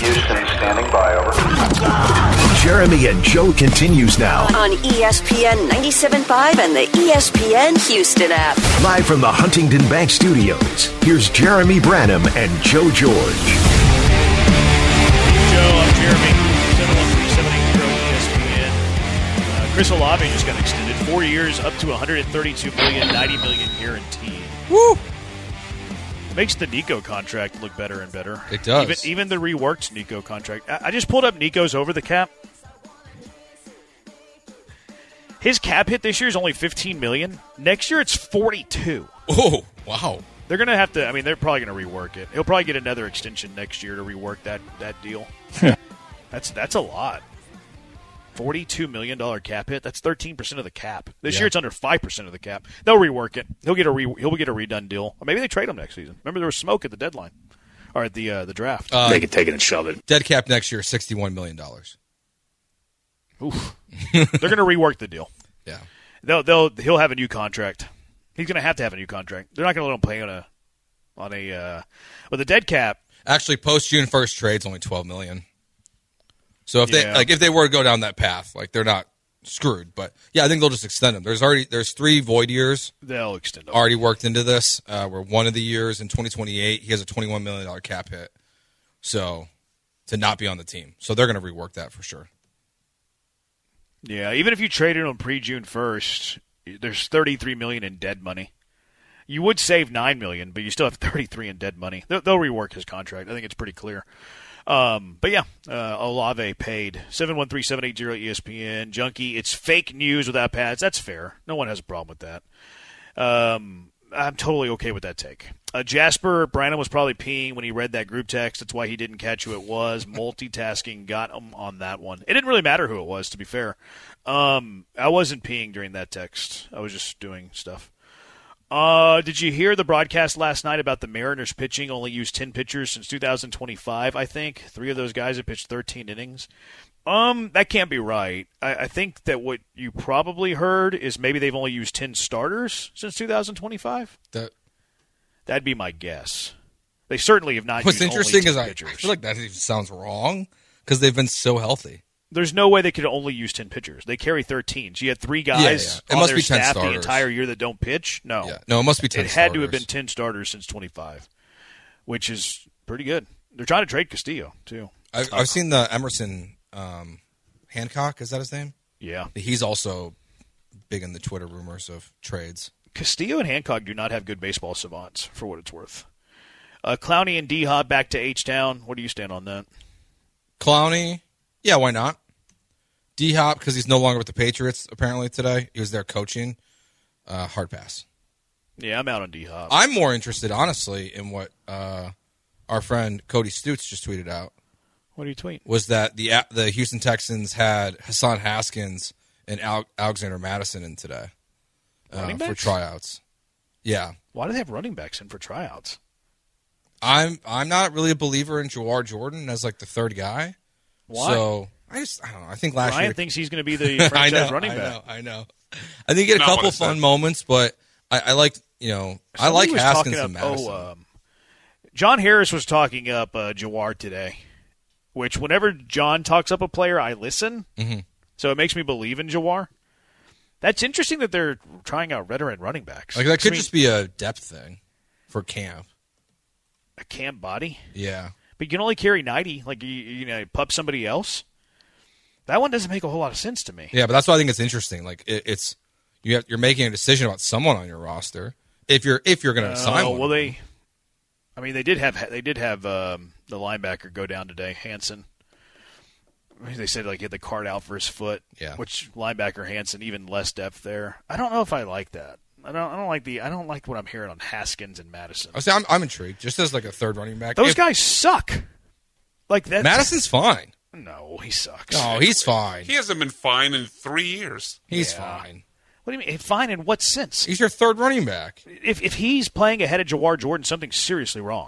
Houston, standing by, over. Jeremy and Joe continues now. On ESPN 97.5 and the ESPN Houston app. Live from the Huntington Bank Studios, here's Jeremy Branham and Joe George. Joe, I'm Jeremy. 713-780-ESPN. Chris Olave just got extended 4 years, up to $132 million, $90 million guaranteed. Woo! Makes the Nico contract look better and better. It does. Even the reworked Nico contract. I just pulled up Nico's over the cap. His cap hit this year is only $15 million. Next year it's $42. Oh, wow. They're going to have to, they're probably going to rework it. He'll probably get another extension next year to rework that deal. That's a lot. $42 million cap hit. That's 13% of the cap. This year it's under 5% of the cap. They'll rework it. He'll get a redone deal. Or maybe they trade him next season. Remember there was smoke at the deadline. Or at the draft. They can take it and shove it. Dead cap next year, $61 million. Oof. They're going to rework the deal. Yeah. He'll have a new contract. He's going to have a new contract. They're not going to let him play with a dead cap. Actually, post June 1st trade's only $12 million. So if they were to go down that path, they're not screwed. But yeah, I think they'll just extend them. There's 3 void years. They'll extend them. Already worked into this. Where one of the years in 2028, he has a $21 million cap hit. So to not be on the team, so they're going to rework that for sure. Yeah, even if you traded him pre-June 1st, there's $33 million in dead money. You would save $9 million, but you still have $33 in dead money. They'll rework his contract. I think it's pretty clear. But yeah, Olave paid 713-780-ESPN. Junkie, it's fake news without pads. That's fair. No one has a problem with that. I'm totally okay with that take. Jasper Branham was probably peeing when he read that group text. That's why he didn't catch who it was. Multitasking got him on that one. It didn't really matter who it was, to be fair. I wasn't peeing during that text. I was just doing stuff. Did you hear the broadcast last night about the Mariners pitching only used 10 pitchers since 2025, I think? 3 of those guys have pitched 13 innings. That can't be right. I think that what you probably heard is maybe they've only used 10 starters since 2025. That'd be my guess. They certainly have not used only 10 pitchers. I feel like that even sounds wrong because they've been so healthy. There's no way they could only use 10 pitchers. They carry 13. So you had 3 guys on their staff the entire year that don't pitch? No. Yeah. No, it must be 10 It had to have been 10 starters since 25, which is pretty good. They're trying to trade Castillo, too. I've seen the Emerson Hancock. Is that his name? Yeah. He's also big in the Twitter rumors of trades. Castillo and Hancock do not have good baseball savants, for what it's worth. Clowney and D-Hop back to H-Town. What do you stand on that? Clowney, yeah, why not? D-Hop, because he's no longer with the Patriots, apparently, today. He was there coaching. Hard pass. Yeah, I'm out on D-Hop. I'm more interested, honestly, in what our friend Cody Stutz just tweeted out. What do you tweet? Was that the Houston Texans had Hassan Haskins and Alexander Madison in today for tryouts. Yeah. Why do they have running backs in for tryouts? I'm not really a believer in Jawar Jordan as the third guy. Why? So I don't know. I think last year Ryan thinks he's going to be the franchise running back. I know. I think he had a couple fun moments, but I like I like Haskins and Madison. John Harris was talking up Jawar today, which whenever John talks up a player, I listen. Mm-hmm. So it makes me believe in Jawar. That's interesting that they're trying out veteran running backs. That could just be a depth thing for camp. A camp body? Yeah. But you can only carry 90. You pup somebody else? That one doesn't make a whole lot of sense to me. Yeah, but that's why I think it's interesting. You're making a decision about someone on your roster if you're going to sign one. Well, they did have the linebacker go down today, Hansen. They said he had the card out for his foot. Yeah. Which linebacker Hansen, even less depth there. I don't know if I like that. I don't like what I'm hearing on Haskins and Madison. I'm intrigued. Just as a third running back. Those guys suck. That. Madison's fine. No, he sucks. No, he's fine. He hasn't been fine in 3 years. He's fine. What do you mean? Fine in what sense? He's your third running back. If he's playing ahead of Jawar Jordan, something's seriously wrong.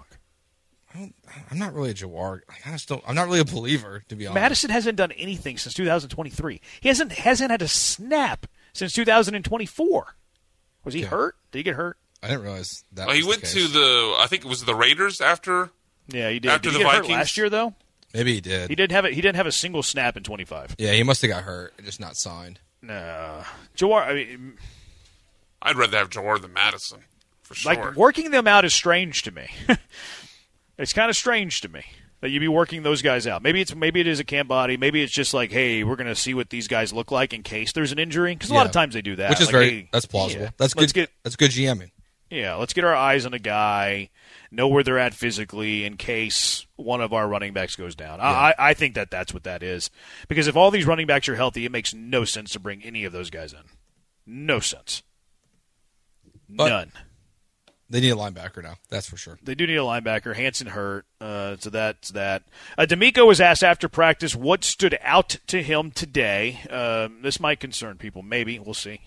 I'm not really a Jawar. I'm not really a believer, to be honest. Madison hasn't done anything since 2023. He hasn't had a snap since 2024. Was he hurt? Did he get hurt? I didn't realize that. He went to I think it was the Raiders after. Yeah, he did. After did the he get Vikings hurt last year, though? Maybe he did. He didn't have a single snap in 25. Yeah, he must have got hurt and just not signed. No. Jawar, I mean, I'd rather have Jawar than Madison, for sure. like, working them out is strange to me. It's kind of strange to me that you'd be working those guys out. Maybe it is a camp body. Maybe it's just like, hey, we're going to see what these guys look like in case there's an injury. Because a lot of times they do that. Which is like, that's plausible. Yeah, that's good. That's good GMing. Yeah, let's get our eyes on a guy, know where they're at physically in case one of our running backs goes down. Yeah. I think that's what that is. Because if all these running backs are healthy, it makes no sense to bring any of those guys in. No sense. But none. They need a linebacker now, that's for sure. They do need a linebacker. Hansen hurt, so that's that. D'Amico was asked after practice what stood out to him today. This might concern people. Maybe. We'll see.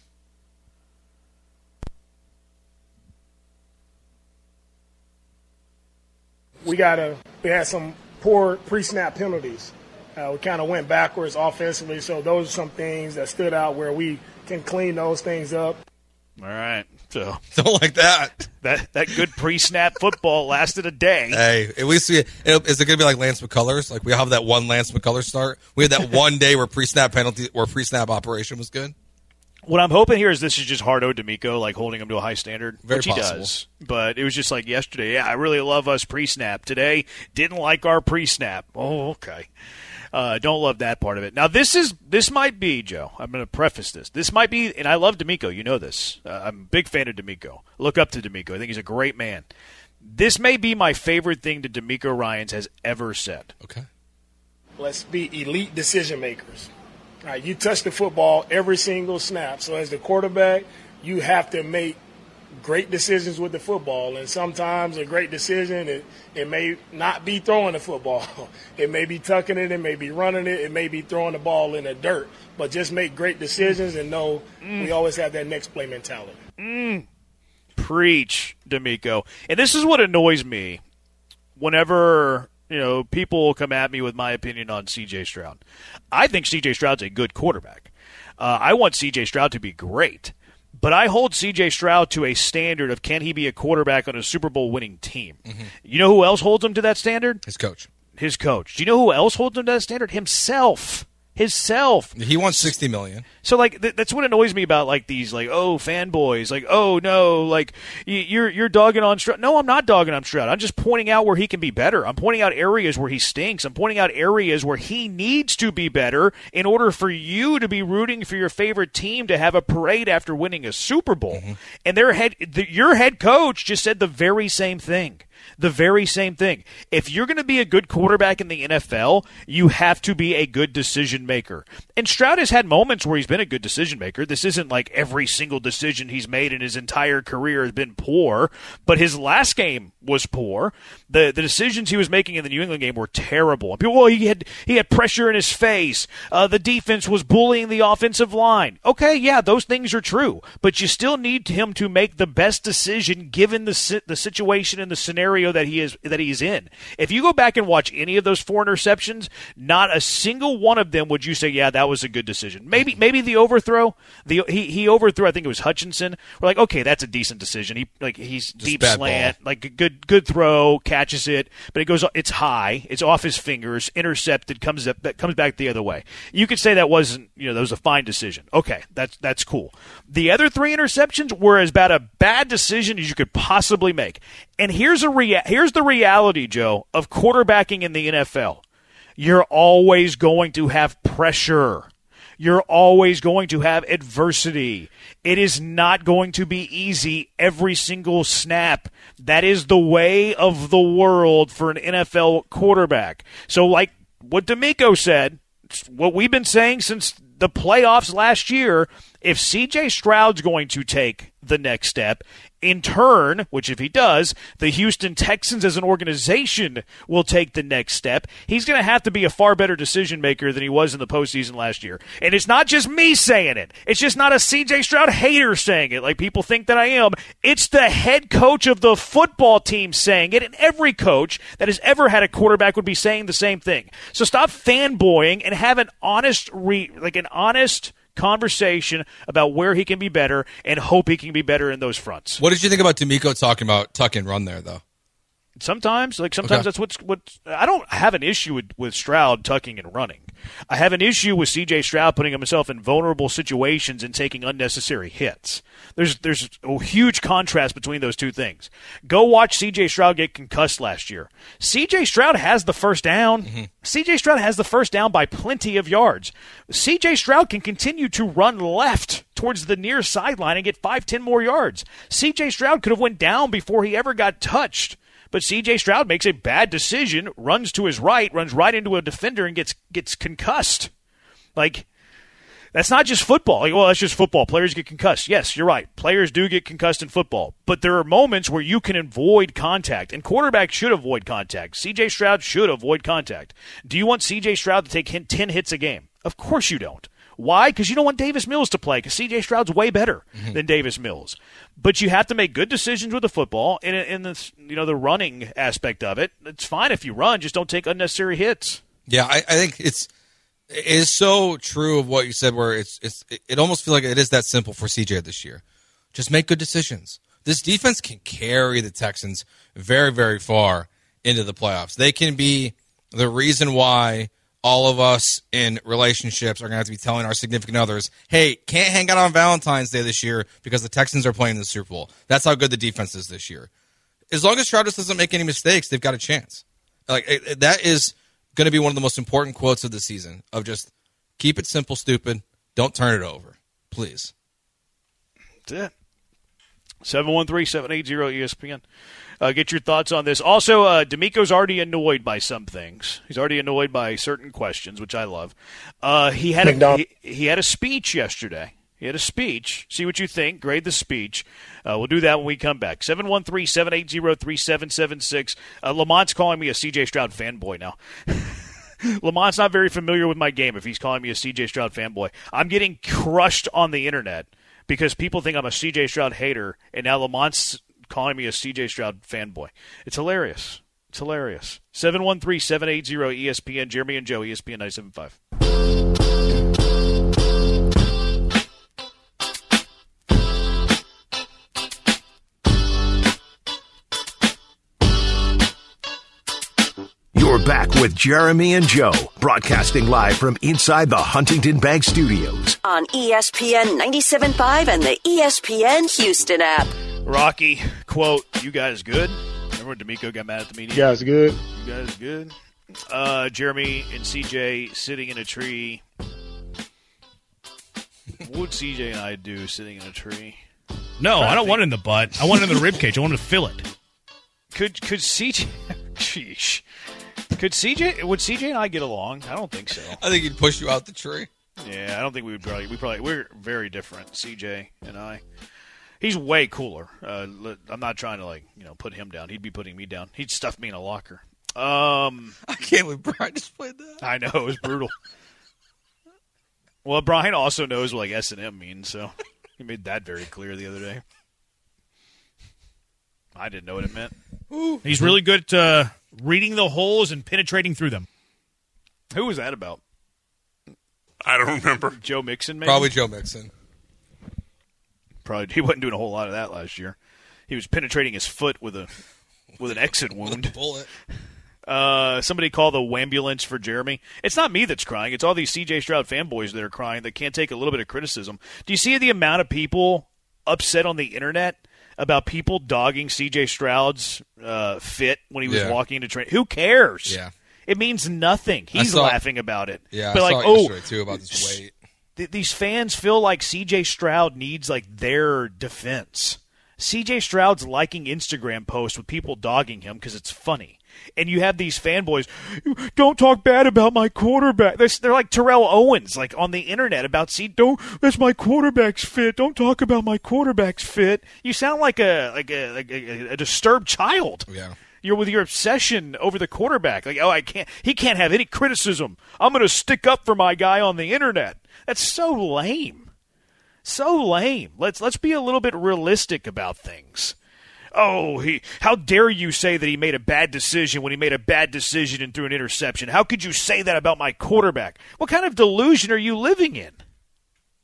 We had some poor pre-snap penalties. We kind of went backwards offensively, so those are some things that stood out where we can clean those things up. All right. So don't like that. That good pre-snap football lasted a day. Hey, at least is it going to be like Lance McCullers? Like we have that one Lance McCullers start. We had that one day where pre-snap operation was good. What I'm hoping here is this is just Hardo D'Amico, like holding him to a high standard, Very which he possible. does. But it was just like yesterday. Yeah, I really love us pre-snap. Today, didn't like our pre-snap. Oh, okay. Don't love that part of it. Now, this might be, Joe, I'm going to preface this. This might be, and I love D'Amico. You know this. I'm a big fan of D'Amico. Look up to D'Amico. I think he's a great man. This may be my favorite thing that D'Amico Ryans has ever said. Okay. Let's be elite decision makers. All right, you touch the football every single snap. So as the quarterback, you have to make great decisions with the football. And sometimes a great decision, it may not be throwing the football. It may be tucking it. It may be running it. It may be throwing the ball in the dirt. But just make great decisions and know we always have that next play mentality. Preach, D'Amico. And this is what annoys me whenever – people come at me with my opinion on C.J. Stroud. I think C.J. Stroud's a good quarterback. I want C.J. Stroud to be great. But I hold C.J. Stroud to a standard of can he be a quarterback on a Super Bowl winning team. Mm-hmm. You know who else holds him to that standard? His coach. Do you know who else holds him to that standard? Himself. He wants $60 million. So like that's what annoys me about like these like fanboys like no like you're dogging on Stroud. No, I'm not dogging on Stroud. I'm just pointing out where he can be better. I'm pointing out areas where he stinks. I'm pointing out areas where he needs to be better in order for you to be rooting for your favorite team to have a parade after winning a Super Bowl. Mm-hmm. And your head coach just said the very same thing. The very same thing. If you're going to be a good quarterback in the NFL, you have to be a good decision maker. And Stroud has had moments where he's been a good decision maker. This isn't like every single decision he's made in his entire career has been poor, but his last game was poor. The decisions he was making in the New England game were terrible. And people, he had pressure in his face. The defense was bullying the offensive line. Okay, yeah, those things are true, but you still need him to make the best decision given the situation and the scenario that he is in. If you go back and watch any of those 4 interceptions, not a single one of them would you say, yeah, that was a good decision. Maybe the overthrow. He overthrew, I think it was Hutchinson. We're like, okay, that's a decent decision. He's just deep slant, ball. Like a good throw, catches it, but it's high, it's off his fingers, intercepted, comes back the other way. You could say that wasn't, that was a fine decision. Okay, that's cool. The other 3 interceptions were as bad a bad decision as you could possibly make. And here's the reality, Joe, of quarterbacking in the NFL. You're always going to have pressure. You're always going to have adversity. It is not going to be easy every single snap. That is the way of the world for an NFL quarterback. So like what D'Amico said, what we've been saying since the playoffs last year, if C.J. Stroud's going to take the next step, in turn, which if he does, the Houston Texans as an organization will take the next step. He's going to have to be a far better decision maker than he was in the postseason last year. And it's not just me saying it. It's just not a C.J. Stroud hater saying it like people think that I am. It's the head coach of the football team saying it, and every coach that has ever had a quarterback would be saying the same thing. So stop fanboying and have an honest conversation about where he can be better and hope he can be better in those fronts. What did you think about D'Amico talking about tuck and run there, though? Sometimes that's what I don't have an issue with Stroud tucking and running. I have an issue with C.J. Stroud putting himself in vulnerable situations and taking unnecessary hits. There's a huge contrast between those two things. Go watch C.J. Stroud get concussed last year. C.J. Stroud has the first down. Mm-hmm. C.J. Stroud has the first down by plenty of yards. C.J. Stroud can continue to run left towards the near sideline and get 5-10 more yards. C.J. Stroud could have went down before he ever got touched. But C.J. Stroud makes a bad decision, runs to his right, runs right into a defender, and gets concussed. Like, that's not just football. Like, well, that's just football. Players get concussed. Yes, you're right. Players do get concussed in football. But there are moments where you can avoid contact, and quarterbacks should avoid contact. C.J. Stroud should avoid contact. Do you want C.J. Stroud to take 10 hits a game? Of course you don't. Why? Because you don't want Davis Mills to play, because C.J. Stroud's way better than Davis Mills. But you have to make good decisions with the football, and in the running aspect of it, it's fine if you run, just don't take unnecessary hits. Yeah, I think it is so true of what you said, where it almost feels like it is that simple for C.J. this year. Just make good decisions. This defense can carry the Texans very, very far into the playoffs. They can be the reason why all of us in relationships are going to have to be telling our significant others, hey, can't hang out on Valentine's Day this year because the Texans are playing in the Super Bowl. That's how good the defense is this year. As long as Stroud doesn't make any mistakes, they've got a chance. That is going to be one of the most important quotes of the season, of just keep it simple, stupid. Don't turn it over. Please. That's it. 713-780-ESPN. Get your thoughts on this. Also, D'Amico's already annoyed by some things. He's already annoyed by certain questions, which I love. He had a speech yesterday. He had a speech. See what you think. Grade the speech. We'll do that when we come back. 713-780-3776. Lamont's calling me a C.J. Stroud fanboy now. Lamont's not very familiar with my game if he's calling me a C.J. Stroud fanboy. I'm getting crushed on the internet because people think I'm a C.J. Stroud hater, and now Lamont's calling me a C.J. Stroud fanboy. It's hilarious. It's hilarious. 713-780-ESPN. Jeremy and Joe, ESPN 97.5. You're back with Jeremy and Joe, broadcasting live from inside the Huntington Bank Studios. On ESPN 97.5 and the ESPN Houston app. Rocky, quote, you guys good? Remember when D'Amico got mad at the media? You guys good? You guys good? Jeremy and CJ sitting in a tree. What would CJ and I do sitting in a tree? No, I don't want it in the butt. I want it in the rib cage. I want to fill it. Could CJ... Sheesh. Would CJ and I get along? I don't think so. I think he'd push you out the tree. Yeah, I don't think we would we're very different, CJ and I. He's way cooler. I'm not trying to put him down. He'd be putting me down. He'd stuff me in a locker. I can't believe Brian just played that. I know, it was brutal. Well, Brian also knows what S&M means, so he made that very clear the other day. I didn't know what it meant. Ooh. He's really good at reading the holes and penetrating through them. Who was that about? I don't remember. Joe Mixon, maybe? Probably Joe Mixon. Probably. He wasn't doing a whole lot of that last year. He was penetrating his foot with an exit wound. Bullet. Somebody call the wambulance for Jeremy. It's not me that's crying. It's all these C.J. Stroud fanboys that are crying that can't take a little bit of criticism. Do you see the amount of people upset on the internet about people dogging C.J. Stroud's fit when he was walking into train? Who cares? Yeah. It means nothing. He's laughing about it. Yeah, but I saw it yesterday, too, about this weight. These fans feel like C.J. Stroud needs their defense. C.J. Stroud's liking Instagram posts with people dogging him because it's funny. And you have these fanboys, don't talk bad about my quarterback. They're like Terrell Owens, on the internet about that's my quarterback's fit. Don't talk about my quarterback's fit. You sound like a disturbed child. Yeah. You're with your obsession over the quarterback. He can't have any criticism. I'm going to stick up for my guy on the internet. That's so lame. So lame. Let's be a little bit realistic about things. Oh, how dare you say that he made a bad decision when he made a bad decision and threw an interception? How could you say that about my quarterback? What kind of delusion are you living in?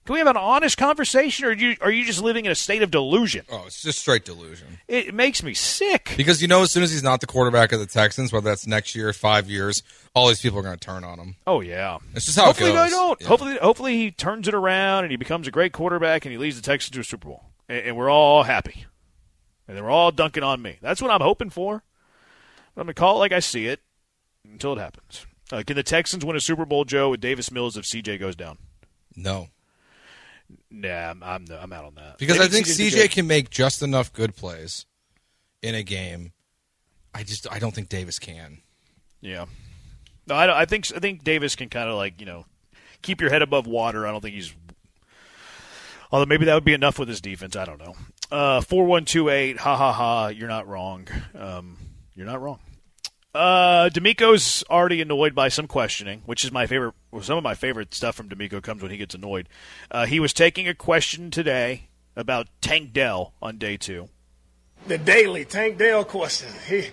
Can we have an honest conversation, or are you just living in a state of delusion? Oh, it's just straight delusion. It makes me sick. Because as soon as he's not the quarterback of the Texans, whether that's next year, 5 years, all these people are going to turn on him. Oh, yeah. It's just how hopefully it goes. They don't. Yeah. Hopefully he turns it around and he becomes a great quarterback and he leads the Texans to a Super Bowl. And we're all happy. And they're all dunking on me. That's what I'm hoping for. But I'm going to call it like I see it until it happens. Can the Texans win a Super Bowl, Joe, with Davis Mills if CJ goes down? No. Nah, I'm out on that. Because Maybe I think CJ's CJ can make just enough good plays in a game. I don't think Davis can. Yeah. No, I think Davis can kind of keep your head above water. I don't think he's. Although maybe that would be enough with his defense. I don't know. 4128. Ha ha ha. You're not wrong. You're not wrong. D'Amico's already annoyed by some questioning, which is my favorite. Well, some of my favorite stuff from D'Amico comes when he gets annoyed. He was taking a question today about Tank Dell on day 2. The daily Tank Dell question.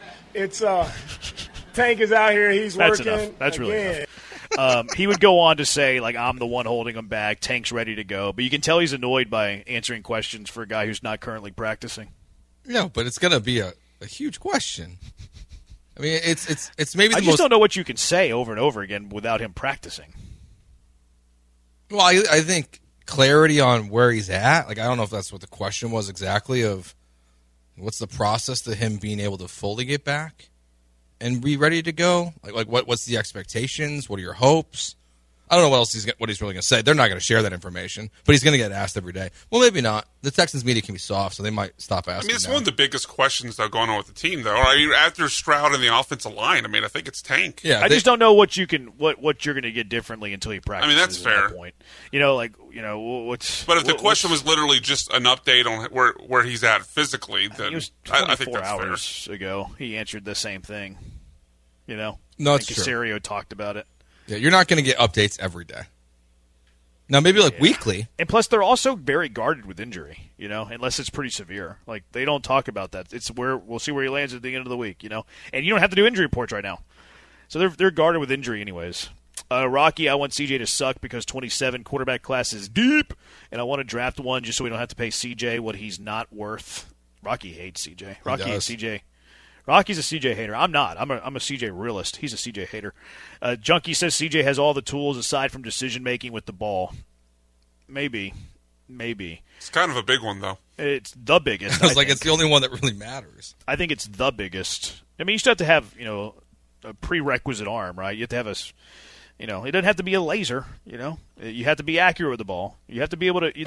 Tank is out here. He's That's working. enough. That's really again. enough. He would go on to say, I'm the one holding him back. Tank's ready to go. But you can tell he's annoyed by answering questions for a guy who's not currently practicing. No, but it's going to be a huge question. I mean, it's maybe I just don't know what you can say over and over again without him practicing. Well, I think clarity on where he's at. I don't know if that's what the question was exactly of what's the process to him being able to fully get back and be ready to go. What's the expectations? What are your hopes? I don't know what he's really going to say. They're not going to share that information, but he's going to get asked every day. Well, maybe not. The Texans media can be soft, so they might stop asking. I mean, it's now. one of the biggest questions though going on with the team, though. After Stroud and the offensive line, I think it's Tank. Yeah, I just don't know what you're going to get differently until he practices. That's fair. Point. What's. But if the question was literally just an update on where he's at physically, then it was I think 24 that's hours fair. ago. He answered the same thing. No, it's true. Caserio talked about it. Yeah, you're not going to get updates every day. Now, maybe weekly. And plus, they're also very guarded with injury, unless it's pretty severe. They don't talk about that. It's where we'll see where he lands at the end of the week, And you don't have to do injury reports right now. So they're guarded with injury anyways. Rocky, I want CJ to suck because 27 quarterback class is deep, and I want to draft one just so we don't have to pay CJ what he's not worth. Rocky hates CJ. Rocky hates CJ. Rocky's a CJ hater. I'm not. I'm a CJ realist. He's a CJ hater. Junkie says CJ has all the tools aside from decision-making with the ball. Maybe. It's kind of a big one, though. It's the biggest. I was it's the only one that really matters. I think it's the biggest. I mean, you still have to have, a prerequisite arm, right? You have to have it doesn't have to be a laser, You have to be accurate with the ball. You have to be able to.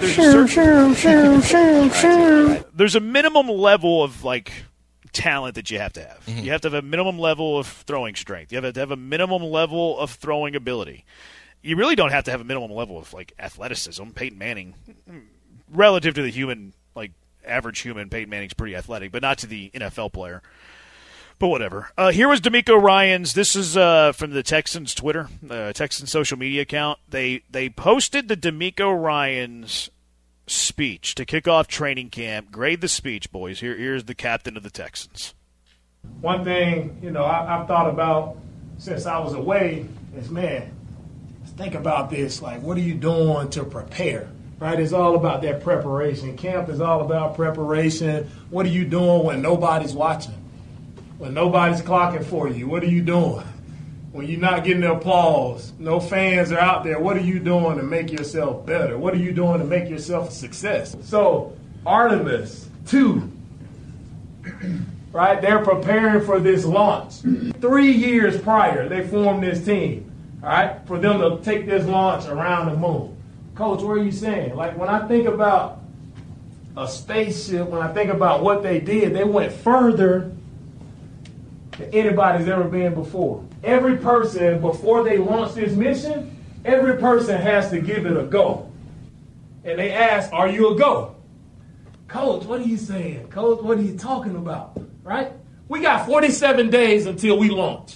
There's a minimum level of, talent that you have to have. Mm-hmm. You have to have a minimum level of throwing strength. You have to have a minimum level of throwing ability. You really don't have to have a minimum level of athleticism. Peyton Manning, relative to the human, average human, Peyton Manning's pretty athletic, but not to the NFL player. But whatever. Here was D'Amico Ryans. This is from the Texans Twitter, Texans social media account. They posted the D'Amico Ryans speech to kick off training camp. Grade the speech, boys. Here's the captain of the Texans. One thing, I've thought about since I was away is, think about this. What are you doing to prepare? Right? It's all about that preparation. Camp is all about preparation. What are you doing when nobody's watching? When nobody's clocking for you? What are you doing? When you're not getting the applause, no fans are out there, what are you doing to make yourself better? What are you doing to make yourself a success? So, Artemis 2, right? They're preparing for this launch. 3 years prior, they formed this team, all right, for them to take this launch around the moon. Coach, what are you saying? When I think about a spaceship, when I think about what they did, they went further than anybody's ever been before. Every person, before they launch this mission, every person has to give it a go. And they ask, are you a go? Coach, what are you saying? Coach, what are you talking about? Right? We got 47 days until we launch.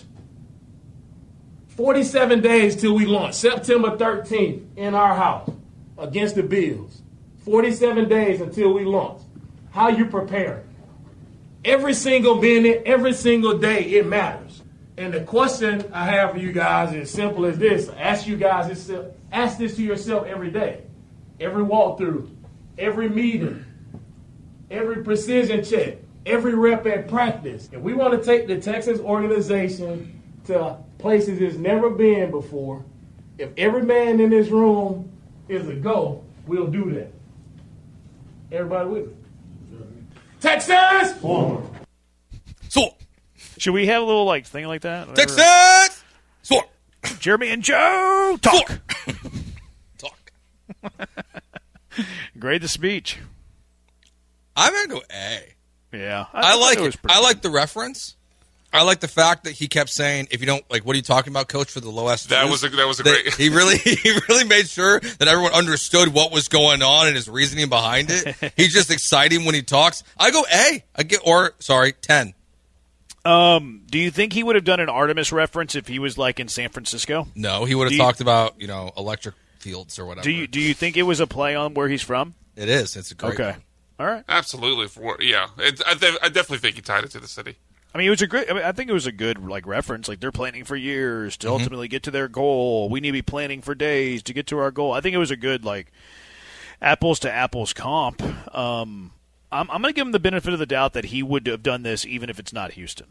47 days till we launch. September 13th in our house against the Bills. 47 days until we launch. How you preparing? Every single minute, every single day, it matters. And the question I have for you guys is simple as this. Ask this to yourself every day. every walkthrough, every meeting, every precision check, every rep at practice. If we want to take the Texans organization to places it's never been before, if every man in this room is a go, we'll do that. Everybody with me? Texans! Forward. So, Should we have a little like thing like that? Texans! So, Jeremy and Joe talk. talk. Grade the speech. I'm going to go A. Yeah, I like was it. pretty I good. like the reference. I like the fact that he kept saying, "If you don't like, what are you talking about, Coach?" For the low S. That was a great. He really made sure that everyone understood what was going on and his reasoning behind it. He's just exciting when he talks. I go A. 10. Do you think he would have done an Artemis reference if he was like in San Francisco? No, he would have Do you- talked about electric fields or whatever. Do you think it was a play on where he's from? It is. It's a great. Okay, one. all right. Absolutely, I definitely think he tied it to the city. I mean, it was a great. I mean, I think it was a good like reference. Like they're planning for years to ultimately get to their goal. We need to be planning for days to get to our goal. I think it was a good like apples to apples comp. I'm going to give him the benefit of the doubt that he would have done this even if it's not Houston.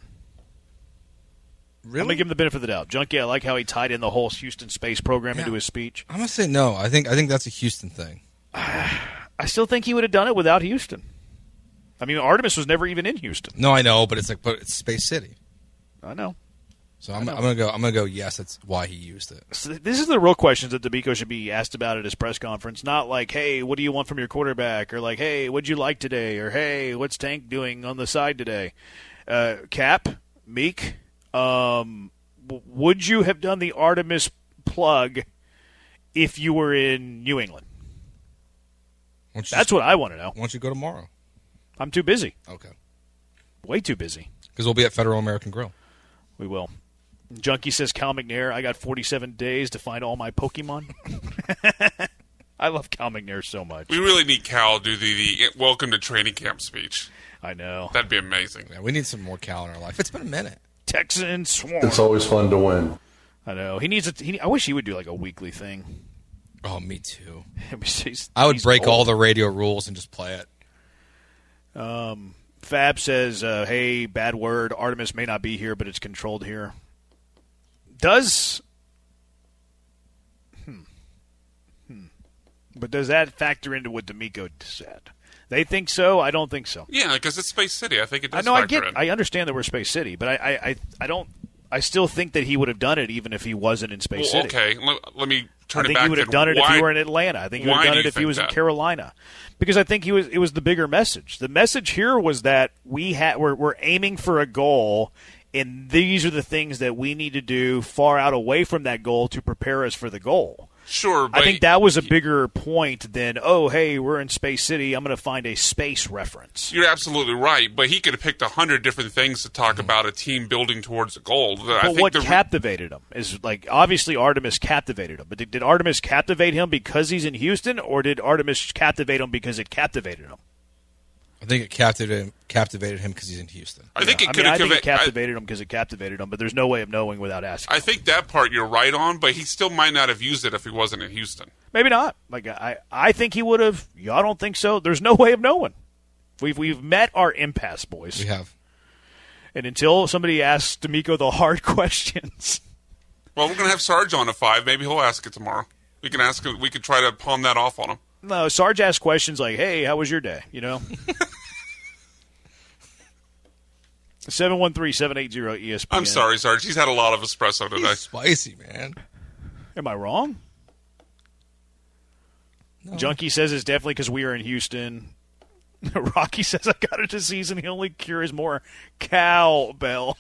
Really? I'm going to give him the benefit of the doubt. Junkie, I like how he tied in the whole Houston space program into his speech. I'm gonna say no. I think that's a Houston thing. I still think he would have done it without Houston. I mean, Artemis was never even in Houston. No, I know, but it's Space City. I know. So I'm gonna go. Yes, that's why he used it. So this is the real questions that DeMeco should be asked about at his press conference. Not like, hey, what do you want from your quarterback? Or like, hey, what'd you like today? Or hey, what's Tank doing on the side today? Cap, Meek, would you have done the Artemis plug if you were in New England? That's what I want to know. Why don't you go tomorrow? I'm too busy. Okay. Way too busy. Because we'll be at Federal American Grill. We will. Junkie says, Cal McNair, I got 47 days to find all my Pokemon. I love Cal McNair so much. We really need Cal to do the welcome to training camp speech. I know. That'd be amazing. Yeah, we need some more Cal in our life. It's been a minute. Texans Swarm. It's always fun to win. I know. He needs I wish he would do like a weekly thing. Oh, me too. He's I would break old. all the radio rules and just play it. Fab says, hey, bad word. Artemis may not be here, but it's controlled here. But does that factor into what DeMeco said? They think so. I don't think so. Yeah, because it's Space City. I think it does I know. factor in. I understand that we're Space City, but I don't. I still think that he would have done it even if he wasn't in Space City. Okay, let me turn I it think back. he would have done it if he were in Atlanta. I think he would have why done do it you if he think was in that? Carolina, because I think it was the bigger message. The message here was that we're aiming for a goal, and these are the things that we need to do far out away from that goal to prepare us for the goal. Sure, but I think that was a bigger point than, oh, hey, we're in Space City. I'm going to find a space reference. you're absolutely right. But he could have picked 100 different things to talk about a team building towards a goal. But what captivated him is, like, obviously Artemis captivated him. But did Artemis captivate him because he's in Houston, or did Artemis captivate him because it captivated him? I think it captivated him because he's in Houston. I think it I could have. think it captivated him because it captivated him, but there's no way of knowing without asking. I think that part you're right on, but he still might not have used it if he wasn't in Houston. Maybe not. Like I think he would have. Y'all don't think so? There's no way of knowing. We've met our impasse, boys. We have. And until somebody asks DeMeco the hard questions. Well, we're gonna have Sarge on at 5. Maybe he'll ask it tomorrow. We can ask him. We could try to palm that off on him. No, Sarge asks questions like, "Hey, how was your day?" You know. 713-780-ESPN. I'm sorry, Sarge. He's had a lot of espresso today. He's spicy, man. Am I wrong? No. Junkie says it's definitely because we are in Houston. Rocky says I got it this season. The only cure is more cowbell.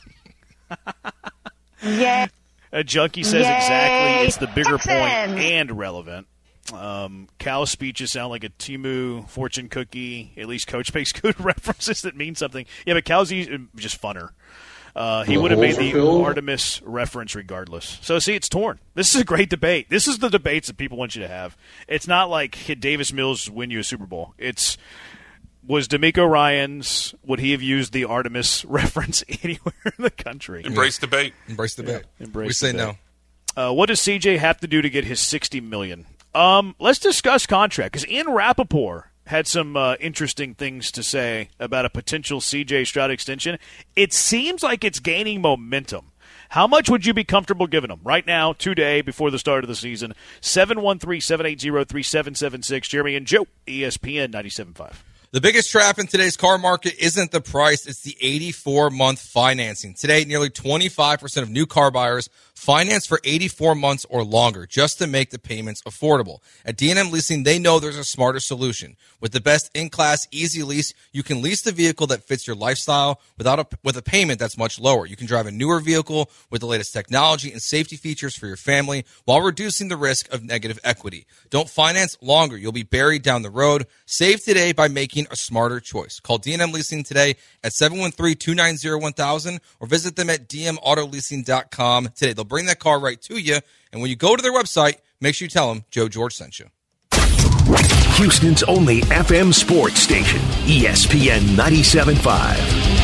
Yeah. A Junkie says exactly. It's the bigger point and relevant. Cal's speeches sound like a Temu fortune cookie. At least Coach makes good references that mean something. Yeah, but Cal's just funner. He would have made the Artemis reference regardless. So, see, it's torn. This is a great debate. This is the debates that people want you to have. It's not like, did Davis Mills win you a Super Bowl? It's, was DeMeco Ryans, would he have used the Artemis reference anywhere in the country? Embrace debate. Embrace debate. Embrace we say debate. no. What does CJ have to do to get his $60 million? Let's discuss contract, because Ian Rappaport had some interesting things to say about a potential C.J. Stroud extension. It seems like it's gaining momentum. How much would you be comfortable giving him right now, today, before the start of the season? 713-780-3776. Jeremy and Joe, ESPN 97.5. The biggest trap in today's car market isn't the price, it's the 84-month financing. Today, nearly 25% of new car buyers finance for 84 months or longer just to make the payments affordable. At D&M Leasing, they know there's a smarter solution. With the best in-class easy lease, you can lease the vehicle that fits your lifestyle with a payment that's much lower. You can drive a newer vehicle with the latest technology and safety features for your family while reducing the risk of negative equity. Don't finance longer. You'll be buried down the road. Save today by making a smarter choice. Call D&M Leasing today at 713-290-1000 or visit them at dmautoleasing.com today. They'll bring that car right to you, and when you go to their website, make sure you tell them Joe George sent you. Houston's only FM sports station, ESPN 97.5.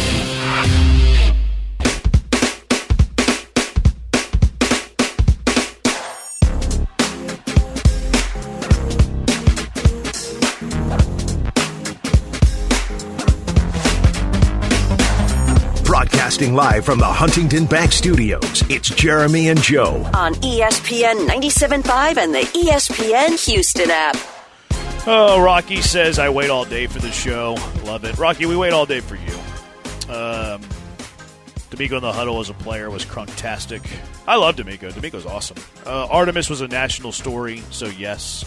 Broadcasting live from the Huntington Bank Studios, it's Jeremy and Joe. On ESPN 97.5 and the ESPN Houston app. Oh, Rocky says, I wait all day for the show. Love it. Rocky, we wait all day for you. D'Amico in the huddle as a player was crunktastic. I love D'Amico. D'Amico's awesome. Artemis was a national story, so yes.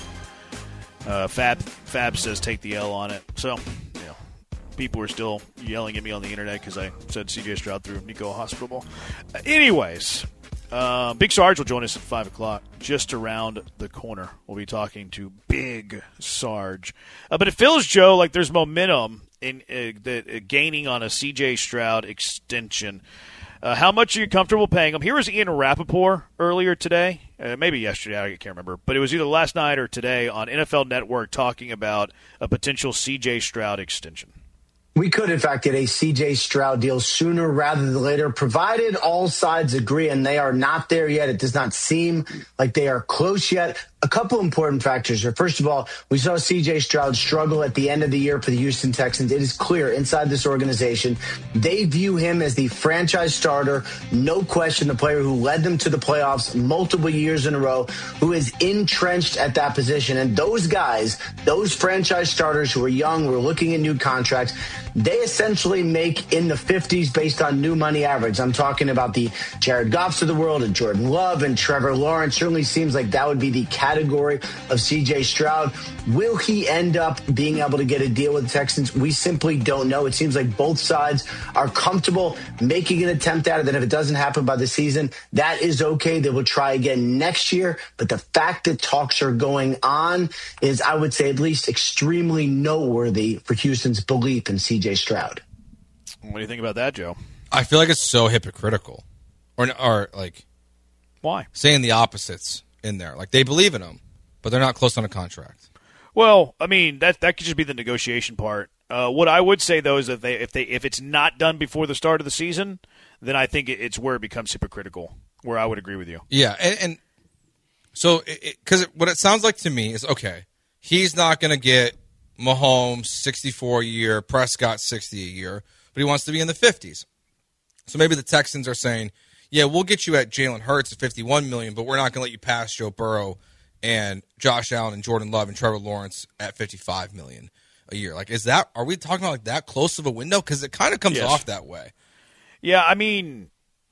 Fab says take the L on it. So, people are still yelling at me on the internet because I said C.J. Stroud threw Nico a hospital ball. Anyways, Big Sarge will join us at 5 o'clock, just around the corner. We'll be talking to Big Sarge. But it feels, Joe, like there's momentum in gaining on a C.J. Stroud extension. How much are you comfortable paying him? Here was Ian Rappaport earlier today, maybe yesterday, I can't remember, but it was either last night or today on NFL Network talking about a potential C.J. Stroud extension. We could, in fact, get a C.J. Stroud deal sooner rather than later, provided all sides agree, and they are not there yet. It does not seem like they are close yet. A couple important factors here. First of all, we saw C.J. Stroud struggle at the end of the year for the Houston Texans. It is clear inside this organization, they view him as the franchise starter, no question, the player who led them to the playoffs multiple years in a row, who is entrenched at that position. And those guys, those franchise starters who are young, who are looking at new contracts, they essentially make in the 50s based on new money average. I'm talking about the Jared Goffs of the world and Jordan Love and Trevor Lawrence. Certainly seems like that would be the category of C.J. Stroud. Will he end up being able to get a deal with the Texans? We simply don't know. It seems like both sides are comfortable making an attempt at it. Then if it doesn't happen by the season, that is okay. They will try again next year. But the fact that talks are going on is, I would say, at least extremely noteworthy for Houston's belief in C.J. Stroud. What do you think about that, Joe? I feel like it's so hypocritical. Or like, why? Saying the opposites in there. Like, they believe in him, but they're not close on a contract. Well, I mean, that could just be the negotiation part. What I would say, though, is that if it's not done before the start of the season, then I think it's where it becomes hypocritical, where I would agree with you. Yeah, and so, because what it sounds like to me is, okay, he's not going to get Mahomes 64 a year, Prescott 60 a year, but he wants to be in the 50s. So maybe the Texans are saying, yeah, we'll get you at Jalen Hurts at $51 million, but we're not going to let you pass Joe Burrow and Josh Allen and Jordan Love and Trevor Lawrence at $55 million a year. Like, are we talking about like that close of a window? Because it kind of comes off that way. Yeah, I mean,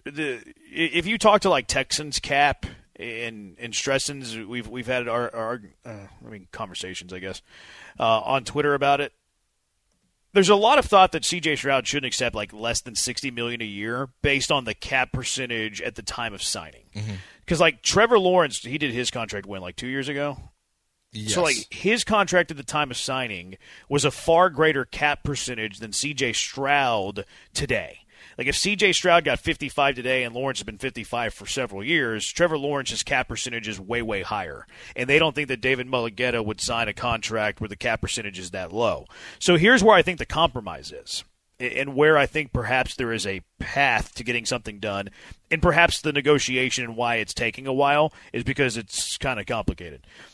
if you talk to like Texans cap and Stressens, we've had our conversations, I guess, on Twitter about it. There's a lot of thought that C.J. Stroud shouldn't accept like less than $60 million a year based on the cap percentage at the time of signing. Because like Trevor Lawrence, he did his contract like 2 years ago. Yes. So like his contract at the time of signing was a far greater cap percentage than C.J. Stroud today. Like if C.J. Stroud got 55 today and Lawrence has been 55 for several years, Trevor Lawrence's cap percentage is way, way higher. And they don't think that David Mulligetta would sign a contract where the cap percentage is that low. So here's where I think the compromise is, and where I think perhaps there is a path to getting something done, and perhaps the negotiation and why it's taking a while is because it's kind of complicated.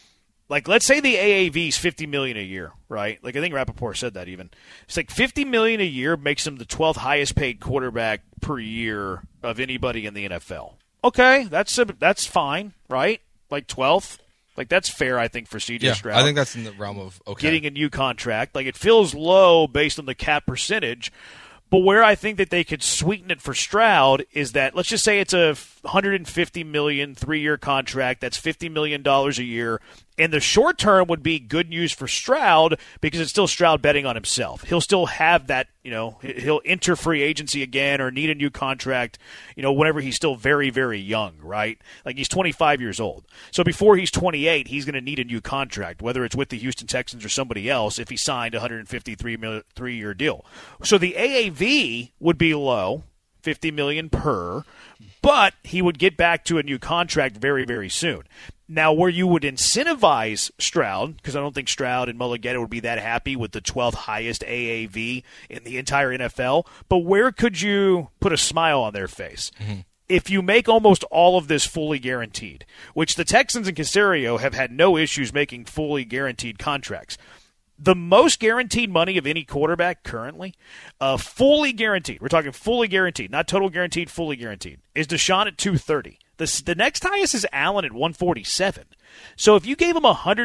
Like, let's say the AAV is $50 million a year, right? Like, I think Rappaport said that even. It's like $50 million a year makes him the 12th highest paid quarterback per year of anybody in the NFL. Okay, that's fine, right? Like 12th. Like, that's fair, I think, for C.J. Stroud. I think that's in the realm of okay. Getting a new contract. Like, it feels low based on the cap percentage. But where I think that they could sweeten it for Stroud is that, let's just say it's a $150 million 3-year contract. That's $50 million a year. And the short term would be good news for Stroud because it's still Stroud betting on himself. He'll still have that, he'll enter free agency again or need a new contract, whenever he's still very, very young, right? Like, he's 25 years old. So before he's 28, he's going to need a new contract, whether it's with the Houston Texans or somebody else if he signed a $153-year deal. So the AAV would be low, $50 million per, but he would get back to a new contract very, very soon. Now, where you would incentivize Stroud, because I don't think Stroud and Mulligetta would be that happy with the 12th highest AAV in the entire NFL, but where could you put a smile on their face? Mm-hmm. If you make almost all of this fully guaranteed, which the Texans and Caserio have had no issues making fully guaranteed contracts. The most guaranteed money of any quarterback currently, fully guaranteed, we're talking fully guaranteed, not total guaranteed, fully guaranteed, is Deshaun at $230. The next highest is Allen at $147. So if you gave him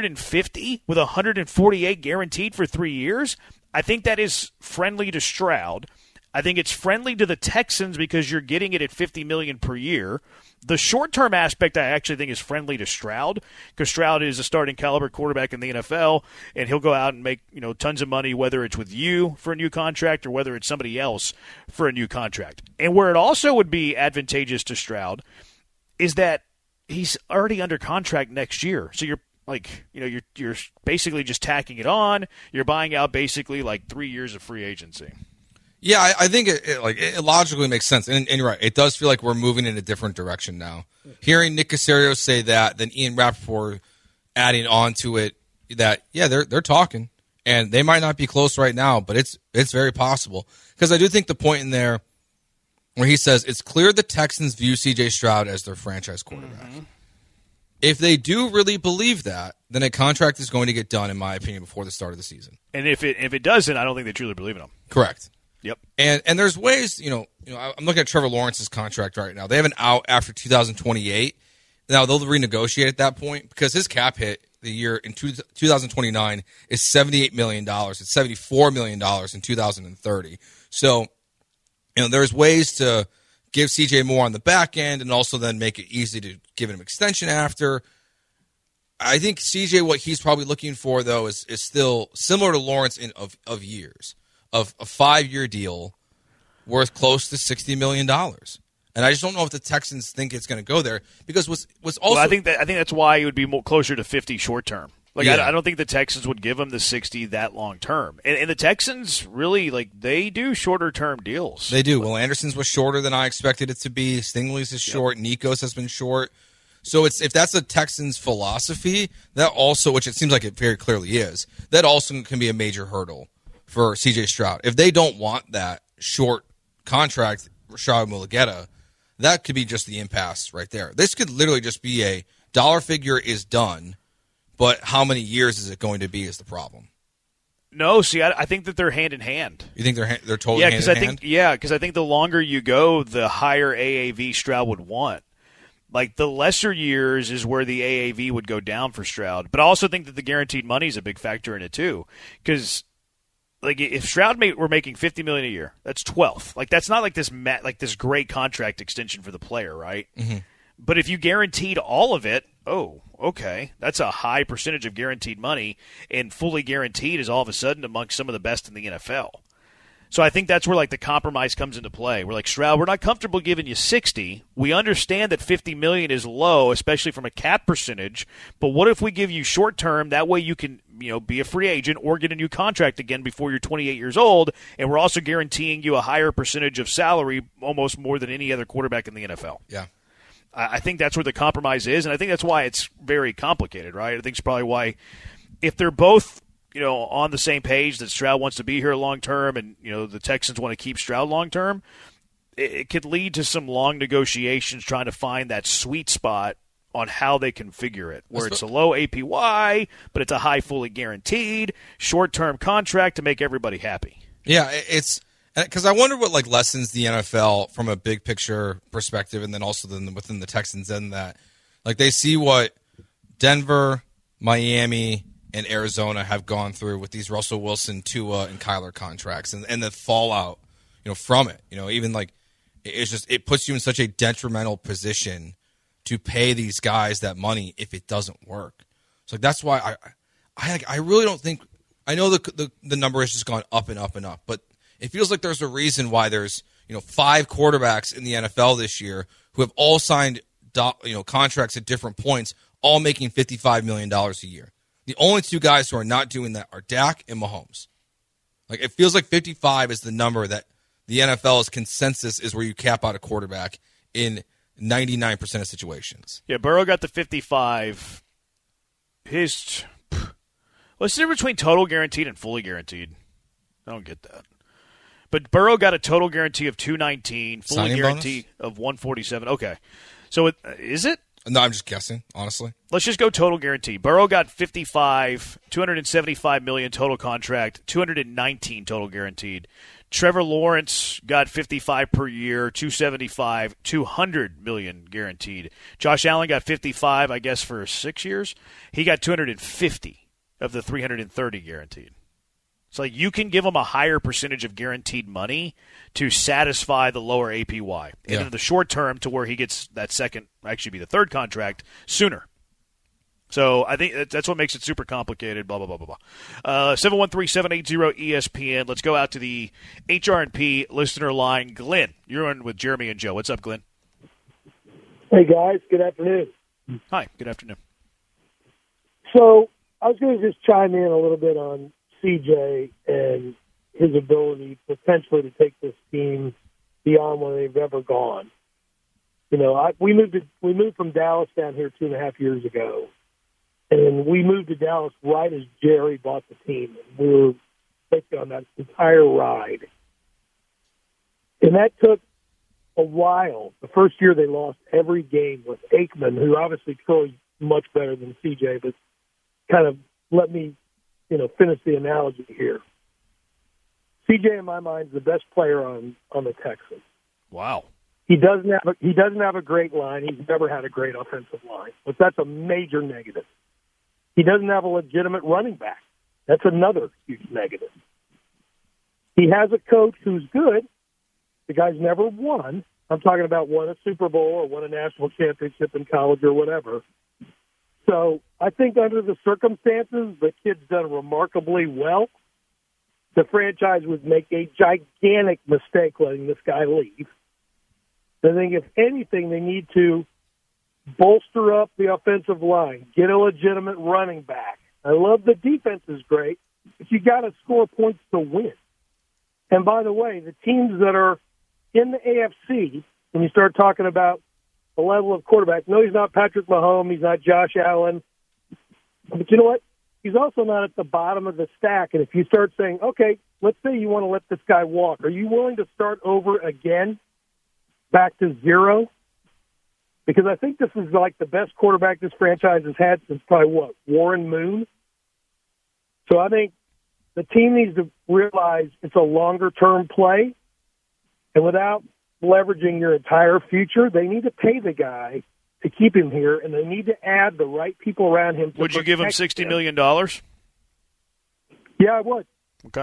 $150 with $148 guaranteed for 3 years, I think that is friendly to Stroud. I think it's friendly to the Texans because you're getting it at $50 million per year. The short-term aspect I actually think is friendly to Stroud because Stroud is a starting caliber quarterback in the NFL, and he'll go out and make tons of money, whether it's with you for a new contract or whether it's somebody else for a new contract. And where it also would be advantageous to Stroud is that he's already under contract next year. So you're basically just tacking it on. You're buying out basically like 3 years of free agency. Yeah, I think it logically makes sense. And you're right. It does feel like we're moving in a different direction now. Hearing Nick Caserio say that, then Ian Rappaport adding on to it that, yeah, they're talking. And they might not be close right now, but it's very possible. Because I do think the point in there where he says it's clear the Texans view C.J. Stroud as their franchise quarterback. Mm-hmm. If they do really believe that, then a contract is going to get done, in my opinion, before the start of the season. And if it doesn't, I don't think they truly believe in him. Correct. Yep. And there's ways, I'm looking at Trevor Lawrence's contract right now. They have an out after 2028. Now, they'll renegotiate at that point because his cap hit the year in 2029 is $78 million. It's $74 million in 2030. So, there's ways to give CJ more on the back end and also then make it easy to give him an extension after. I think CJ, what he's probably looking for, though, is still similar to Lawrence of years. Of a 5-year deal worth close to $60 million. And I just don't know if the Texans think it's going to go there because what's also... Well, I think that's why it would be more closer to 50 short term. Like, yeah. I don't think the Texans would give him the 60 that long term. And the Texans really, they do shorter term deals. They do. Well, Anderson's was shorter than I expected it to be. Stingley's is short. Yep. Nico's has been short. So if that's the Texans' philosophy, that also, which it seems like it very clearly is, that also can be a major hurdle for C.J. Stroud. If they don't want that short contract, Rashad Mulligetta, that could be just the impasse right there. This could literally just be a dollar figure is done, but how many years is it going to be is the problem. No, see, I think that they're hand in hand. You think they're totally hand in hand? Because I think the longer you go, the higher AAV Stroud would want. Like, the lesser years is where the AAV would go down for Stroud. But I also think that the guaranteed money is a big factor in it, too. Because, if Stroud were making $50 million a year, that's 12th. That's not this great contract extension for the player, right? Mm-hmm. But if you guaranteed all of it, oh, okay, that's a high percentage of guaranteed money, and fully guaranteed is all of a sudden amongst some of the best in the NFL. So I think that's where the compromise comes into play. We're like, Stroud, we're not comfortable giving you 60. We understand that $50 million is low, especially from a cap percentage. But what if we give you short term? That way you can, be a free agent or get a new contract again before you're 28 years old. And we're also guaranteeing you a higher percentage of salary, almost more than any other quarterback in the NFL. Yeah. I think that's where the compromise is, and I think that's why it's very complicated, right? I think it's probably why if they're both on the same page that Stroud wants to be here long term and, the Texans want to keep Stroud long term, it could lead to some long negotiations trying to find that sweet spot on how they configure it, where it's a low APY, but it's a high fully guaranteed, short-term contract to make everybody happy. Yeah, it's because I wonder what lessons the NFL from a big picture perspective, and then also within the Texans and that, they see what Denver, Miami, and Arizona have gone through with these Russell Wilson, Tua, and Kyler contracts, and the fallout, from it. Even it puts you in such a detrimental position to pay these guys that money if it doesn't work. So that's why I really don't think. I know the number has just gone up and up and up, but it feels like there's a reason why there's 5 quarterbacks in the NFL this year who have all signed contracts at different points, all making $55 million a year. The only 2 guys who are not doing that are Dak and Mahomes. It feels like 55 is the number that the NFL's consensus is where you cap out a quarterback in 99% of situations. Yeah, Burrow got the 55. What's the difference between total guaranteed and fully guaranteed? I don't get that. But Burrow got a total guarantee of $219, fully Signing guarantee bonus? of $147. Okay. So is it? No, I'm just guessing, honestly. Let's just go total guarantee. Burrow got 55, $275 million total contract, $219 total guaranteed. Trevor Lawrence got 55 per year, 275, $200 million guaranteed. Josh Allen got 55, I guess, for 6 years. He got 250 of the 330 guaranteed. So you can give him a higher percentage of guaranteed money to satisfy the lower APY. And in the short term to where he gets that second, actually be the third contract, sooner. So I think that's what makes it super complicated, blah, blah, blah, blah, blah. 713-780-ESPN. Let's go out to the HR&P listener line. Glenn, you're on with Jeremy and Joe. What's up, Glenn? Hey, guys. Good afternoon. Hi. Good afternoon. So I was going to just chime in a little bit on CJ and his ability potentially to take this team beyond where they've ever gone. We moved from Dallas down here 2.5 years ago, and we moved to Dallas right as Jerry bought the team. We were basically on that entire ride, and that took a while. The first year they lost every game with Aikman, who obviously throws much better than CJ, but kind of let me finish the analogy here. CJ, in my mind, is the best player on the Texans. Wow. He doesn't have a great line. He's never had a great offensive line, but that's a major negative. He doesn't have a legitimate running back. That's another huge negative. He has a coach who's good. The guy's never won. I'm talking about won a Super Bowl or won a national championship in college or whatever. So I think under the circumstances, the kid's done remarkably well. The franchise would make a gigantic mistake letting this guy leave. I think, if anything, they need to bolster up the offensive line, get a legitimate running back. I love the defense is great, but you got to score points to win. And by the way, the teams that are in the AFC, when you start talking about the level of quarterback, no, he's not Patrick Mahomes, he's not Josh Allen, but you know what? He's also not at the bottom of the stack. And if you start saying, okay, let's say you want to let this guy walk, are you willing to start over again, back to zero? Because I think this is like the best quarterback this franchise has had since probably, Warren Moon? So I think the team needs to realize it's a longer-term play, and without leveraging your entire future, they need to pay the guy to keep him here, and they need to add the right people around him. Would you give him $60 million? Yeah, I would. Okay.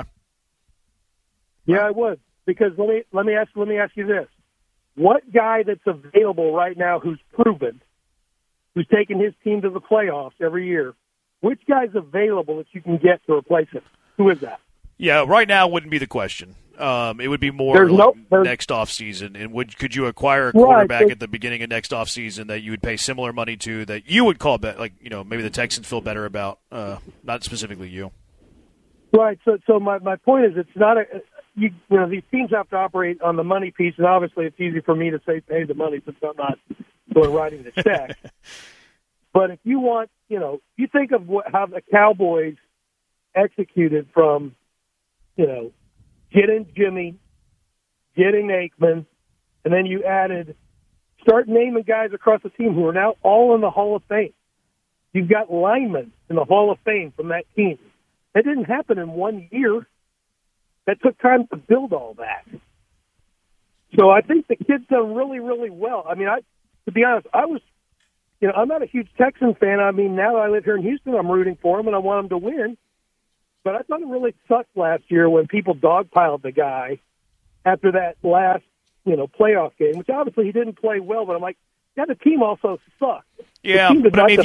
Yeah, I would. Because let me ask you this: what guy that's available right now who's proven, who's taken his team to the playoffs every year, which guy's available that you can get to replace him? Who is that? Yeah, right now wouldn't be the question. It would be more next offseason. And could you acquire a quarterback at the beginning of next offseason that you would pay similar money to that you would call maybe the Texans feel better about, not specifically you? Right. So my point is, it's not these teams have to operate on the money piece, and obviously it's easy for me to say pay the money since I'm not going writing the check. But if you want, you think of how the Cowboys executed from, getting Jimmy, getting Aikman, and then you added start naming guys across the team who are now all in the Hall of Fame. You've got linemen in the Hall of Fame from that team. That didn't happen in 1 year. That took time to build all that. So I think the kid's done really, really well. I mean, to be honest, I'm not a huge Texan fan. I mean, now that I live here in Houston, I'm rooting for him and I want him to win. But I thought it really sucked last year when people dogpiled the guy after that last, playoff game, which obviously he didn't play well, but I'm like, yeah, the team also sucked. Yeah, but I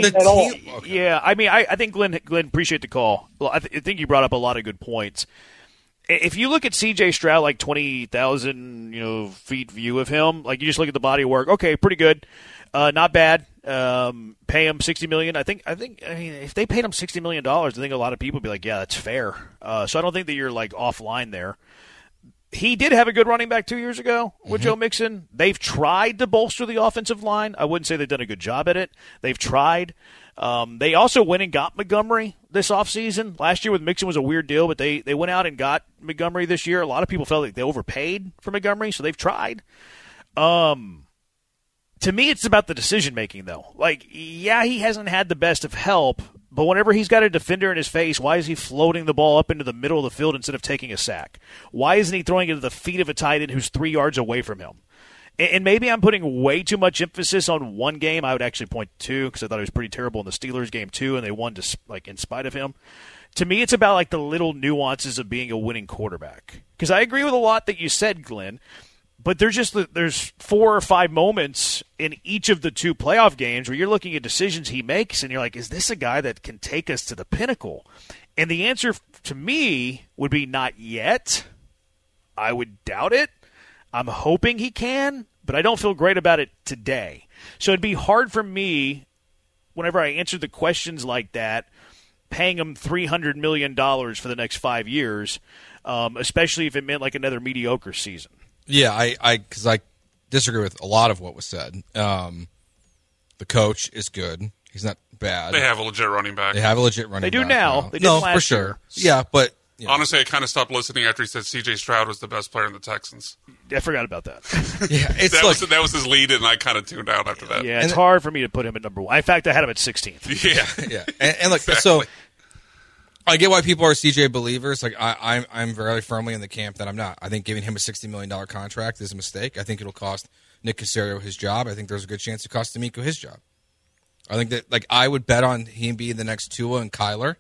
think Glenn, appreciate the call. Well, I think you brought up a lot of good points. If you look at C.J. Stroud, like 20,000 feet view of him, like you just look at the body of work, okay, pretty good, not bad. Pay him $60 million. I think if they paid him $60 million, I think a lot of people would be like, yeah, that's fair. So I don't think that you're like offline there. He did have a good running back 2 years ago with Joe Mixon. They've tried to bolster the offensive line. I wouldn't say they've done a good job at it. They've tried. They also went and got Montgomery this offseason. Last year with Mixon was a weird deal, but they went out and got Montgomery this year. A lot of people felt like they overpaid for Montgomery, so they've tried. To me, it's about the decision-making, though. Like, yeah, he hasn't had the best of help, but whenever he's got a defender in his face, why is he floating the ball up into the middle of the field instead of taking a sack? Why isn't he throwing it to the feet of a tight end who's 3 yards away from him? And maybe I'm putting way too much emphasis on one game. I would actually point to 2 because I thought he was pretty terrible in the Steelers game too, and they won in spite of him. To me, it's about like the little nuances of being a winning quarterback. Because I agree with a lot that you said, Glenn, but there's 4 or 5 moments in each of the 2 playoff games where you're looking at decisions he makes, and you're like, is this a guy that can take us to the pinnacle? And the answer to me would be not yet. I would doubt it. I'm hoping he can, but I don't feel great about it today. So it'd be hard for me, whenever I answer the questions like that, paying him $300 million for the next 5 years, especially if it meant like another mediocre season. Yeah, because I disagree with a lot of what was said. The coach is good. He's not bad. They have a legit running back. They have a legit running back. They do now. They didn't last for sure. year. Yeah, but... Honestly, I kind of stopped listening after he said C.J. Stroud was the best player in the Texans. I forgot about that. Yeah, that was his lead, and I kind of tuned out after that. Yeah, it's hard for me to put him at number 1. In fact, I had him at 16th. Yeah, yeah, and look, exactly. So I get why people are C.J. believers. Like I'm very firmly in the camp that I'm not. I think giving him a $60 million contract is a mistake. I think it'll cost Nick Caserio his job. I think there's a good chance it costs D'Amico his job. I think that I would bet on him being the next Tua and Kyler.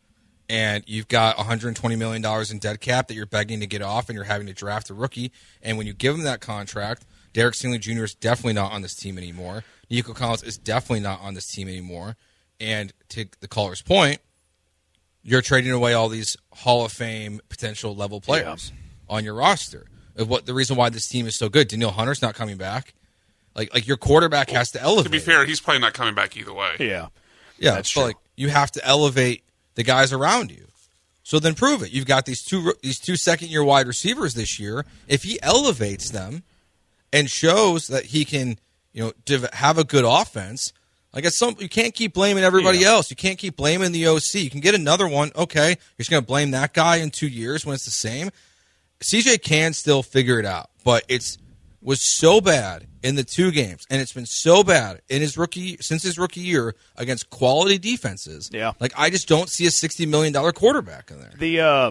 And you've got $120 million in dead cap that you're begging to get off, and you're having to draft a rookie. And when you give him that contract, Derek Stingley Jr. is definitely not on this team anymore. Nico Collins is definitely not on this team anymore. And to the caller's point, you're trading away all these Hall of Fame potential level players on your roster. The reason why this team is so good, Danielle Hunter's not coming back. Like your quarterback has to elevate. To be fair, he's probably not coming back either way. Yeah, that's true. You have to elevate the guys around you. So then prove it. You've got these two second-year wide receivers this year. If he elevates them and shows that he can, have a good offense, you can't keep blaming everybody else. You can't keep blaming the OC. You can get another one. Okay, you're just going to blame that guy in 2 years when it's the same. CJ can still figure it out, but was so bad in the 2 games, and it's been so bad since his rookie year against quality defenses. Yeah, I just don't see a $60 million quarterback in there.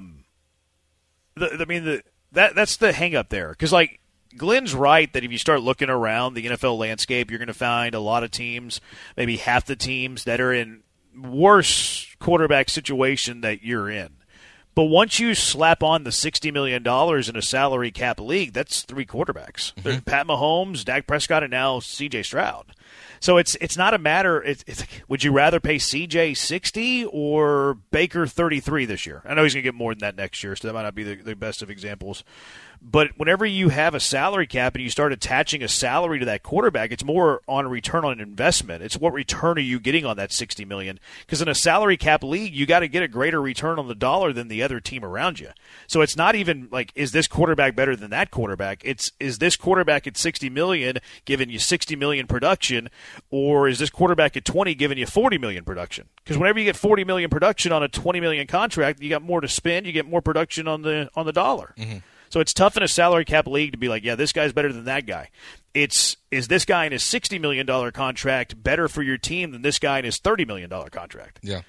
That's the hang up there, because Glenn's right that if you start looking around the NFL landscape, you're going to find a lot of teams, maybe half the teams, that are in worse quarterback situation that you're in. But once you slap on the $60 million in a salary cap league, that's 3 quarterbacks. Mm-hmm. There's Pat Mahomes, Dak Prescott, and now C.J. Stroud. So it's not a matter. It's would you rather pay C.J. 60 or Baker 33 this year? I know he's going to get more than that next year, so that might not be the best of examples. But whenever you have a salary cap and you start attaching a salary to that quarterback, it's more on a return on investment. It's what return are you getting on that $60 million? Because in a salary cap league, you got to get a greater return on the dollar than the other team around you. So it's not even is this quarterback better than that quarterback? Is this quarterback at $60 million giving you $60 million production, or is this quarterback at 20 giving you $40 million production? Because whenever you get $40 million production on a $20 million contract, you got more to spend. You get more production on the dollar. Mm-hmm. So it's tough in a salary cap league to be like, yeah, this guy's better than that guy. Is this guy in his $60 million contract better for your team than this guy in his $30 million contract? Yeah.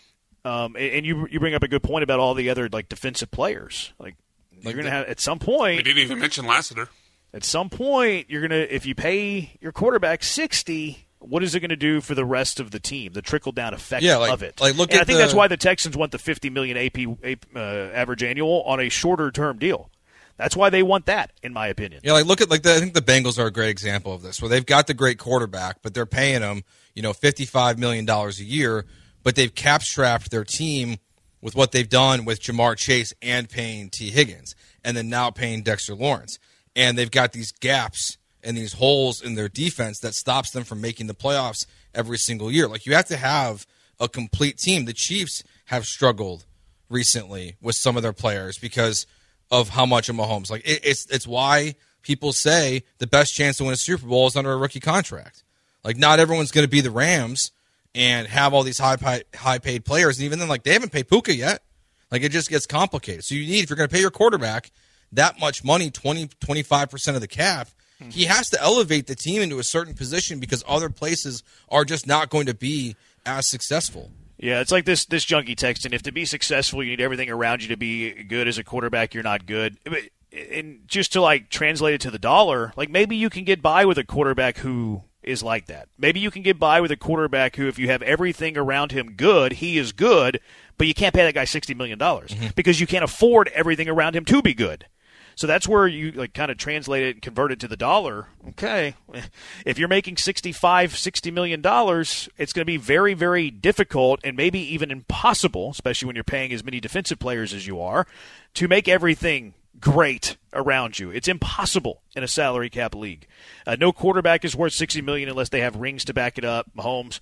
And you bring up a good point about all the other defensive players. You're going to have at some point. We didn't even mention Lassiter. At some point, you're going to, if you pay your quarterback $60, what is it going to do for the rest of the team? The trickle down effect of it. I think that's why the Texans want the $50 million average annual on a shorter term deal. That's why they want that, in my opinion. Yeah, I think the Bengals are a great example of this, where they've got the great quarterback, but they're paying him, $55 million a year, but they've cap-strapped their team with what they've done with Jamar Chase and paying T. Higgins, and then now paying Dexter Lawrence. And they've got these gaps and these holes in their defense that stops them from making the playoffs every single year. You have to have a complete team. The Chiefs have struggled recently with some of their players because of how much of Mahomes. It's why people say the best chance to win a Super Bowl is under a rookie contract. Not everyone's going to be the Rams and have all these high paid players, and even then, they haven't paid Puka yet. It just gets complicated. So if you're going to pay your quarterback that much money, 25% of the cap, he has to elevate the team into a certain position because other places are just not going to be as successful. Yeah, it's like this junkie texting. If to be successful, you need everything around you to be good. As a quarterback, you're not good. And just to translate it to the dollar, maybe you can get by with a quarterback who is like that. Maybe you can get by with a quarterback who, if you have everything around him good, he is good, but you can't pay that guy $60 million because you can't afford everything around him to be good. So that's where you kind of translate it and convert it to the dollar. Okay, if you're making $60 million, it's going to be very, very difficult and maybe even impossible, especially when you're paying as many defensive players as you are, to make everything great around you. It's impossible in a salary cap league. No quarterback is worth $60 million unless they have rings to back it up. Mahomes.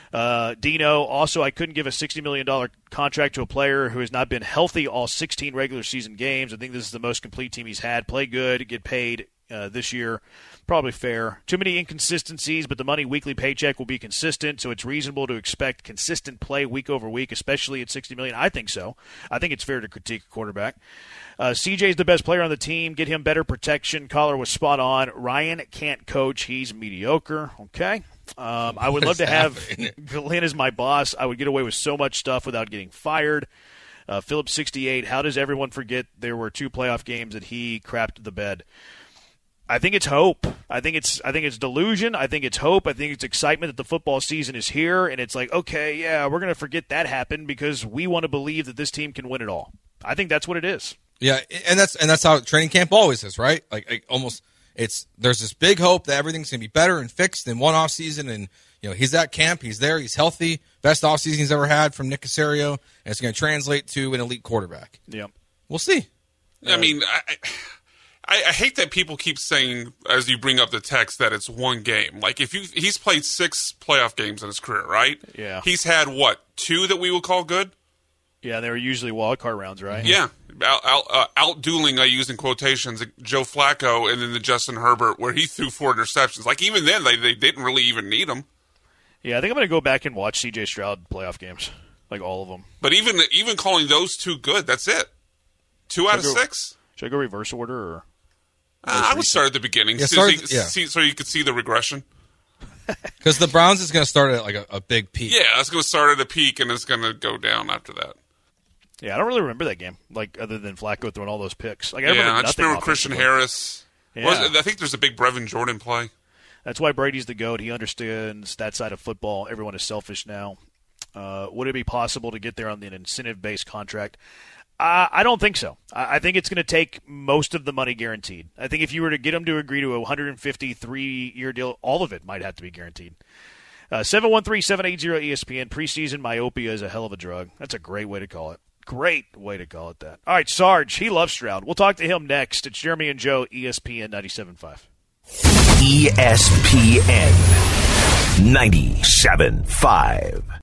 Dino, also, I couldn't give a $60 million contract to a player who has not been healthy all 16 regular season games. I think this is the most complete team he's had. Play good, get paid this year. Probably fair. Too many inconsistencies, but the money weekly paycheck will be consistent, so it's reasonable to expect consistent play week over week, especially at $60 million. I think so. I think it's fair to critique a quarterback. CJ's the best player on the team. Get him better protection. Collar was spot on. Ryan can't coach. He's mediocre. Okay. I would love to have Glenn as my boss. I would get away with so much stuff without getting fired. Phillips 68, how does everyone forget there were 2 playoff games that he crapped the bed? I think it's hope. I think it's delusion. I think it's hope. I think it's excitement that the football season is here, and it's okay, yeah, we're going to forget that happened because we want to believe that this team can win it all. I think that's what it is. Yeah, and that's how training camp always is, right? There's this big hope that everything's going to be better and fixed in one off season, and he's at camp, he's there, he's healthy, best off season he's ever had from Nick Caserio, and it's going to translate to an elite quarterback. Yeah, we'll see. I mean, I hate that people keep saying, as you bring up the text, that it's one game. He's played 6 playoff games in his career, right? Yeah. He's had 2 that we would call good. Yeah, they were usually wild card rounds, right? Yeah, out-dueling, I use in quotations, Joe Flacco and then the Justin Herbert, where he threw 4 interceptions. Even then, they didn't really even need him. Yeah, I think I'm going to go back and watch C.J. Stroud playoff games, all of them. But even calling those 2 good, that's it. 2 out of 6. Should I go reverse order? Or I would start at the beginning, so you could see the regression. Because the Browns is going to start at a big peak. Yeah, it's going to start at a peak, and it's going to go down after that. Yeah, I don't really remember that game, other than Flacco throwing all those picks. I just remember Christian Harris. Yeah. I think there's a big Brevin Jordan play. That's why Brady's the GOAT. He understands that side of football. Everyone is selfish now. Would it be possible to get there on an incentive-based contract? I don't think so. I think it's going to take most of the money guaranteed. I think if you were to get him to agree to a 153-year deal, all of it might have to be guaranteed. 713-780-ESPN. Preseason myopia is a hell of a drug. That's a great way to call it. Great way to call it that. All right, Sarge, he loves Stroud. We'll talk to him next. It's Jeremy and Joe, ESPN 97.5. ESPN 97.5.